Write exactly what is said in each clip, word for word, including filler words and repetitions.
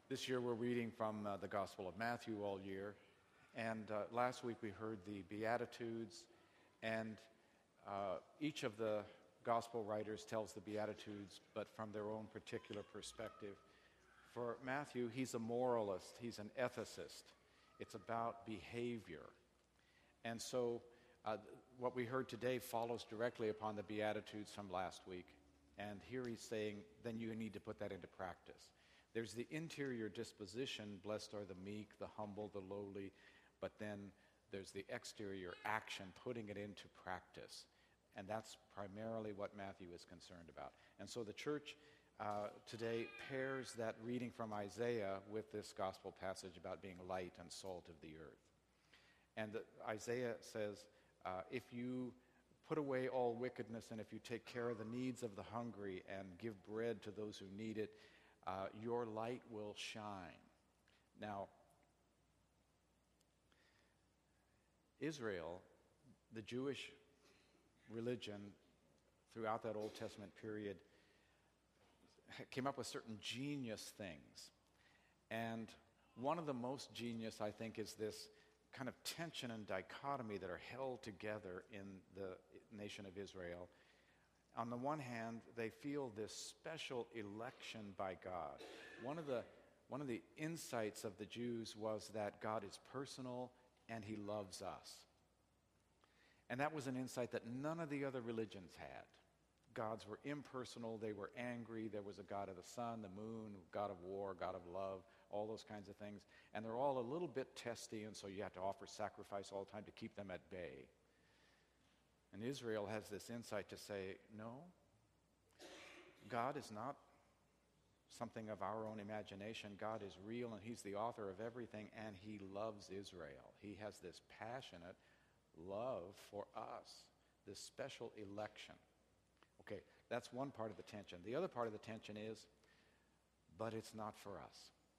This year we're reading from uh, the Gospel of Matthew all year, and uh, last week we heard the Beatitudes, and uh, each of the Gospel writers tells the Beatitudes, but from their own particular perspective. For Matthew, he's a moralist, he's an ethicist. It's about behavior. And so uh, what we heard today follows directly upon the Beatitudes from last week, and here he's saying, then you need to put that into practice. There's the interior disposition, blessed are the meek, the humble, the lowly, but then there's the exterior action, putting it into practice. And that's primarily what Matthew is concerned about. And so the church uh, today pairs that reading from Isaiah with this gospel passage about being light and salt of the earth. And the, Isaiah says, uh, if you put away all wickedness and if you take care of the needs of the hungry and give bread to those who need it, Uh, your light will shine. Now, Israel, the Jewish religion throughout that Old Testament period, came up with certain genius things. And one of the most genius, I think, is this kind of tension and dichotomy that are held together in the nation of Israel. On the one hand, they feel this special election by God. One of the one of the insights of the Jews was that God is personal and he loves us. And that was an insight that none of the other religions had. Gods were impersonal, they were angry, there was a God of the sun, the moon, God of war, God of love, all those kinds of things. And they're all a little bit testy, and so you have to offer sacrifice all the time to keep them at bay. And Israel has this insight to say, no, God is not something of our own imagination. God is real, and he's the author of everything, and he loves Israel. He has this passionate love for us, this special election. Okay, that's one part of the tension. The other part of the tension is, but it's not for us.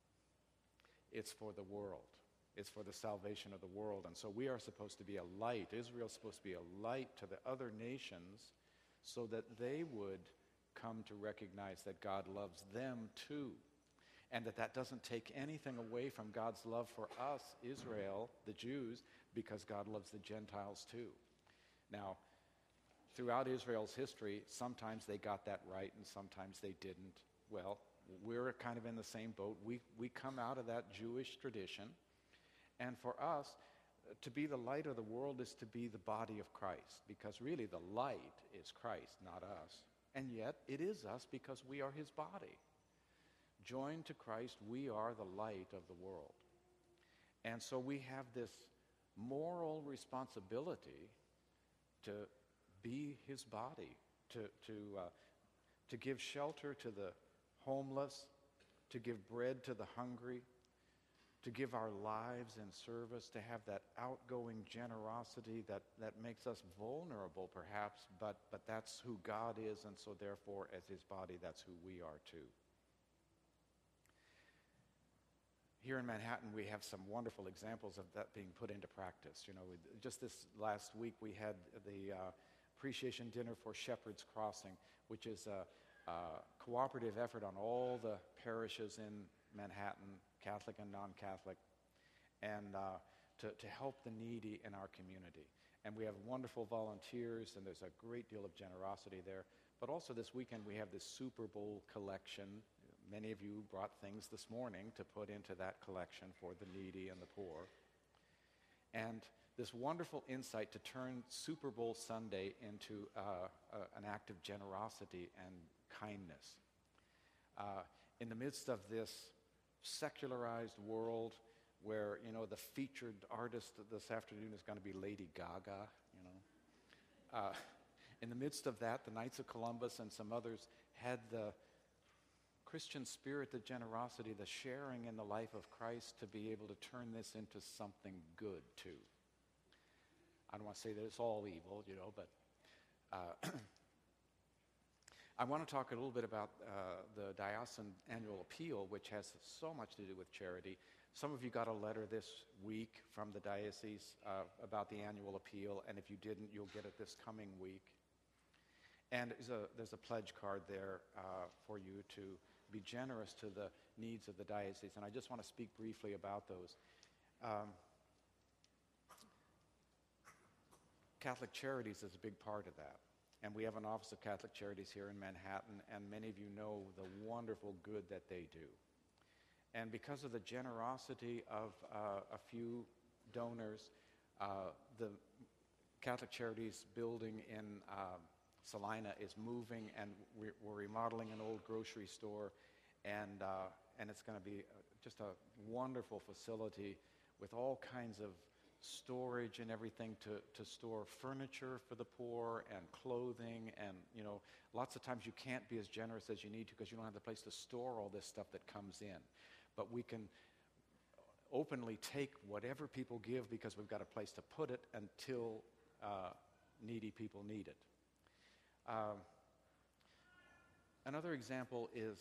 It's for the world. It's for the salvation of the world. And so we are supposed to be a light. Israel's supposed to be a light to the other nations so that they would come to recognize that God loves them too. And that that doesn't take anything away from God's love for us, Israel, the Jews, because God loves the Gentiles too. Now, throughout Israel's history, sometimes they got that right and sometimes they didn't. Well, we're kind of in the same boat. We, we come out of that Jewish tradition. And for us, to be the light of the world is to be the body of Christ, because really the light is Christ, not us. And yet it is us because we are his body. Joined to Christ, we are the light of the world. And so we have this moral responsibility to be his body, to, to, uh, to give shelter to the homeless, to give bread to the hungry, to give our lives in service, to have that outgoing generosity that, that makes us vulnerable perhaps, but, but that's who God is, and so therefore as his body, that's who we are too. Here in Manhattan, we have some wonderful examples of that being put into practice. You know, we, just this last week we had the uh, appreciation dinner for Shepherd's Crossing, which is a, a cooperative effort on all the parishes in Manhattan, Catholic and non-Catholic, and uh, to, to help the needy in our community. And we have wonderful volunteers, and there's a great deal of generosity there. But also this weekend we have this Super Bowl collection. Many of you brought things this morning to put into that collection for the needy and the poor. And this wonderful insight to turn Super Bowl Sunday into uh, uh, an act of generosity and kindness. Uh, in the midst of this secularized world where, you know, the featured artist this afternoon is going to be Lady Gaga, you know. Uh, in the midst of that, the Knights of Columbus and some others had the Christian spirit, the generosity, the sharing in the life of Christ to be able to turn this into something good too. I don't want to say that it's all evil, you know, but uh, I want to talk a little bit about uh, the Diocesan Annual Appeal, which has so much to do with charity. Some of you got a letter this week from the diocese uh, about the Annual Appeal, and if you didn't, you'll get it this coming week. And there's a, there's a pledge card there uh, for you to be generous to the needs of the diocese. And I just want to speak briefly about those. Um, Catholic Charities is a big part of that. And we have an Office of Catholic Charities here in Manhattan, and many of you know the wonderful good that they do. And because of the generosity of uh, a few donors, uh, the Catholic Charities building in uh, Salina is moving, and we're, we're remodeling an old grocery store, and, uh, and it's going to be just a wonderful facility with all kinds of storage and everything to, to store furniture for the poor and clothing, and you know, lots of times you can't be as generous as you need to because you don't have the place to store all this stuff that comes in. But we can openly take whatever people give because we've got a place to put it until uh, needy people need it. Um, another example is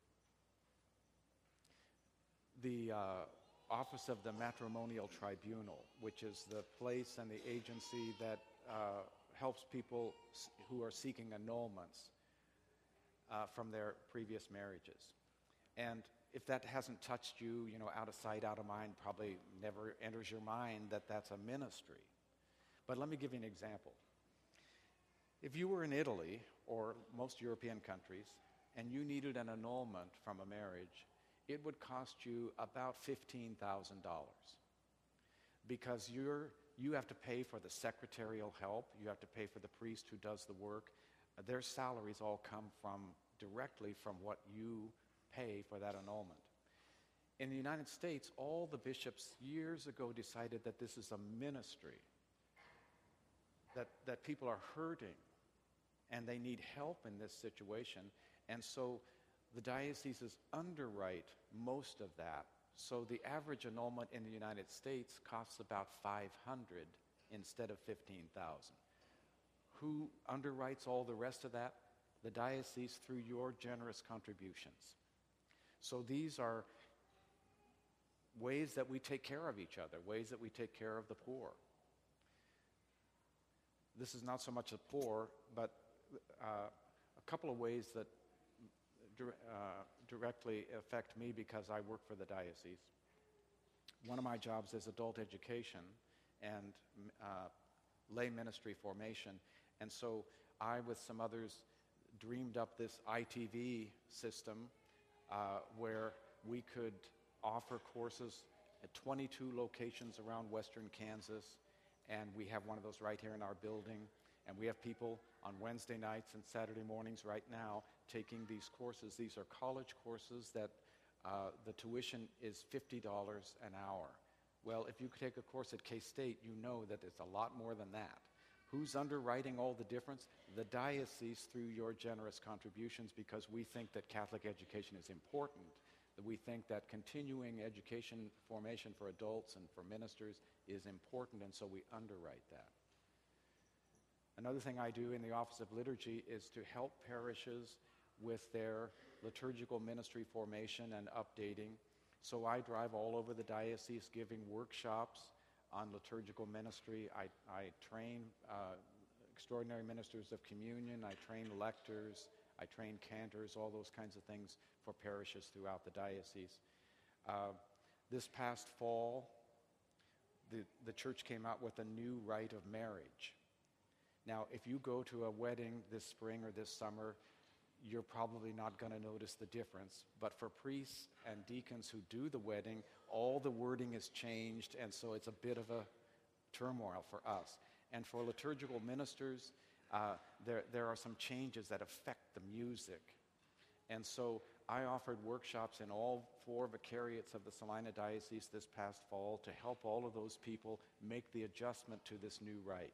the uh, Office of the Matrimonial Tribunal, which is the place and the agency that uh, helps people s- who are seeking annulments uh, from their previous marriages. And if that hasn't touched you, you know, out of sight, out of mind, probably never enters your mind that that's a ministry. But let me give you an example. If you were in Italy or most European countries and you needed an annulment from a marriage, it would cost you about fifteen thousand dollars because you're, you have to pay for the secretarial help, you have to pay for the priest who does the work. Uh, their salaries all come from directly from what you pay for that annulment. In the United States, all the bishops years ago decided that this is a ministry, that, that people are hurting and they need help in this situation, and so the dioceses underwrite most of that. So the average annulment in the United States costs about five hundred instead of fifteen thousand. Who underwrites all the rest of that? The diocese through your generous contributions. So these are ways that we take care of each other, ways that we take care of the poor. This is not so much the poor, but uh, a couple of ways that Uh, directly affect me because I work for the diocese. One of my jobs is adult education and uh, lay ministry formation, and so I, with some others, dreamed up this I T V system uh, where we could offer courses at twenty-two locations around western Kansas, and we have one of those right here in our building. And we have people on Wednesday nights and Saturday mornings right now taking these courses. These are college courses that uh, the tuition is fifty dollars an hour. Well, if you take a course at K-State, you know that it's a lot more than that. Who's underwriting all the difference? The diocese through your generous contributions, because we think that Catholic education is important, that we think that continuing education formation for adults and for ministers is important, and so we underwrite that. Another thing I do in the Office of Liturgy is to help parishes with their liturgical ministry formation and updating. So I drive all over the diocese giving workshops on liturgical ministry. I, I train uh, extraordinary ministers of communion. I train lectors. I train cantors, all those kinds of things for parishes throughout the diocese. Uh, this past fall, the, the church came out with a new rite of marriage. Now, if you go to a wedding this spring or this summer, you're probably not going to notice the difference. But for priests and deacons who do the wedding, all the wording is changed, and so it's a bit of a turmoil for us. And for liturgical ministers, uh, there, there are some changes that affect the music. And so I offered workshops in all four vicariates of the Salina Diocese this past fall to help all of those people make the adjustment to this new rite.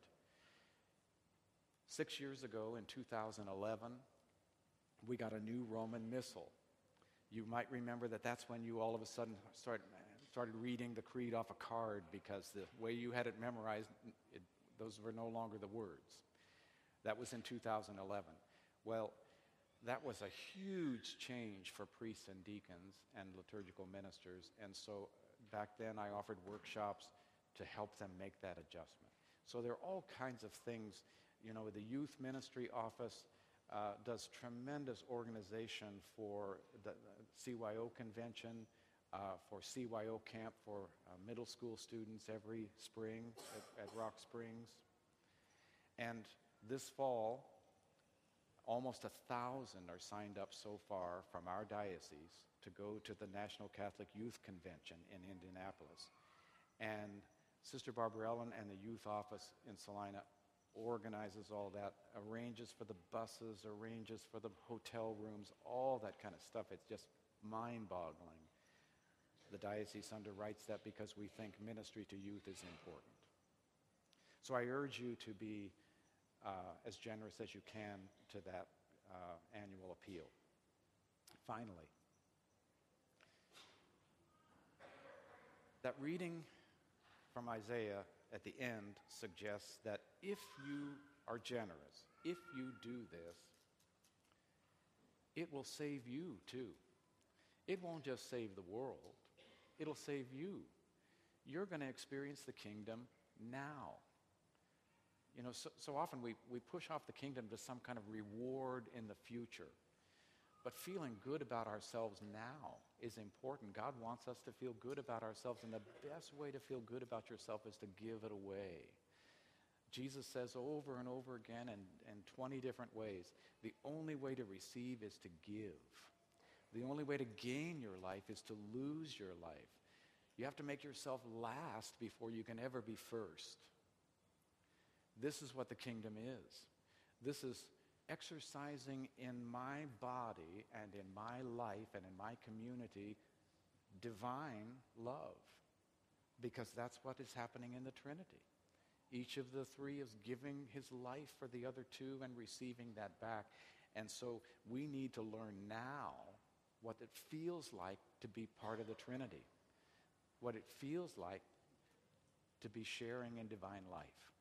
Six years ago, in two thousand eleven, we got a new Roman Missal. You might remember that that's when you all of a sudden start, started reading the creed off a card because the way you had it memorized, it, those were no longer the words. That was in two thousand eleven. Well, that was a huge change for priests and deacons and liturgical ministers, and so back then I offered workshops to help them make that adjustment. So there are all kinds of things. You know, the youth ministry office uh, does tremendous organization for the C Y O convention, uh, for C Y O camp for uh, middle school students every spring at, at Rock Springs. And this fall, almost a thousand are signed up so far from our diocese to go to the National Catholic Youth Convention in Indianapolis. And Sister Barbara Ellen and the youth office in Salina organizes all that, arranges for the buses, arranges for the hotel rooms, all that kind of stuff. It's just mind-boggling. The diocese underwrites that because we think ministry to youth is important. So I urge you to be uh, as generous as you can to that uh, annual appeal. Finally, that reading from Isaiah at the end suggests that if you are generous, if you do this, it will save you too. It won't just save the world, it'll save you. You're going to experience the kingdom now. You know, so, so often we, we push off the kingdom to some kind of reward in the future. But feeling good about ourselves now is important. God wants us to feel good about ourselves, and the best way to feel good about yourself is to give it away. Jesus says over and over again in, in twenty different ways, the only way to receive is to give. The only way to gain your life is to lose your life. You have to make yourself last before you can ever be first. This is what the kingdom is. This is exercising in my body and in my life and in my community divine love, because that's what is happening in the Trinity. Each of the three is giving his life for the other two and receiving that back. And so we need to learn now what it feels like to be part of the Trinity, what it feels like to be sharing in divine life.